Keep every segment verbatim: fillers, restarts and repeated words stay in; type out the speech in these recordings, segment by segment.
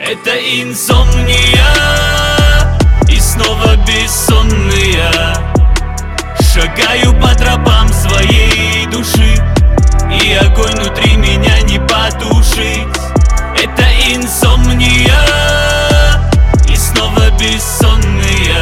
Это инсомния, и снова бессонные. Шагаю по тропам своей души, и огонь внутри меня не потушить. Это инсомния, и снова бессонные.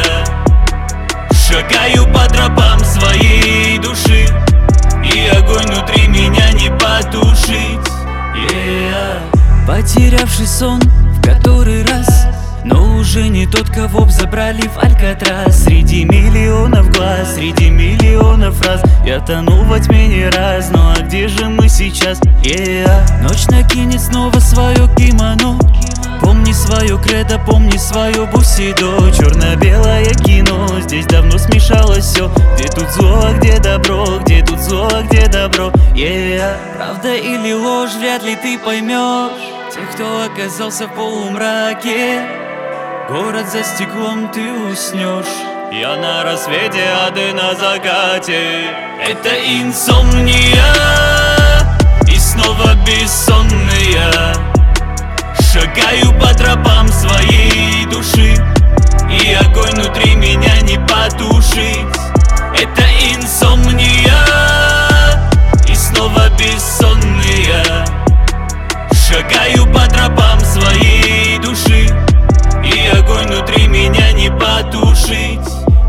Шагаю по тропам своей души, и огонь внутри меня не потушить. Yeah. Потерявший сон в который раз, но уже не тот, кого б забрали в Алькатрас. Среди миллионов глаз, среди миллионов фраз я тону во тьме не раз, ну а где же мы сейчас? Yeah. Ночь накинет снова свое кимоно. Помни свое кредо, помни свое бусидо. Черно-белое кино, здесь давно смешалось все. Где тут зло, а где добро, где тут зло, а где добро. Yeah. Правда или ложь, вряд ли ты поймешь тех, кто оказался в полумраке. Город за стеклом, ты уснешь. Я на рассвете, а ты на закате. Это инсомния, и снова бессонные. Шагаю по тропам своей души, и огонь внутри меня не потушить. Это инсомния, и снова бессонные. Шагаю по тропам своей души, и огонь внутри меня не потушить.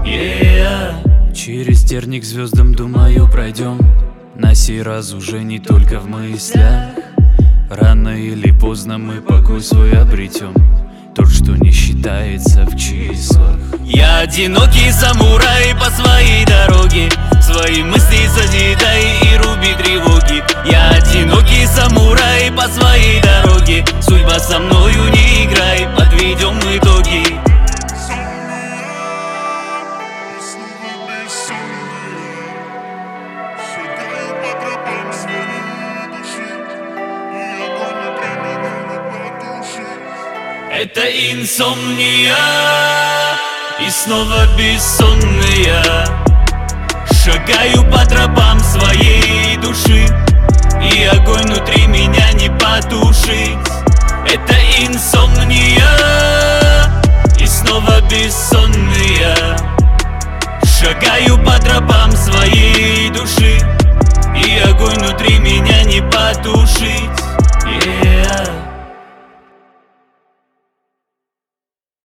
Yeah. Через терник звездам, думаю, пройдем. На сей раз уже не только в мыслях. Рано или поздно мы покой свой обретем, тот, что не считается в числах. Я одинокий самурай по своей дороге, свои мысли созидай и руби тревоги. Я одинокий самурай по своей дороге, судьба со мною не играй, подведем итоги. Это инсомния, и снова бессонные. Шагаю по тропам своей души, и огонь внутри меня не потушить. Это инсомния, и снова бессонные.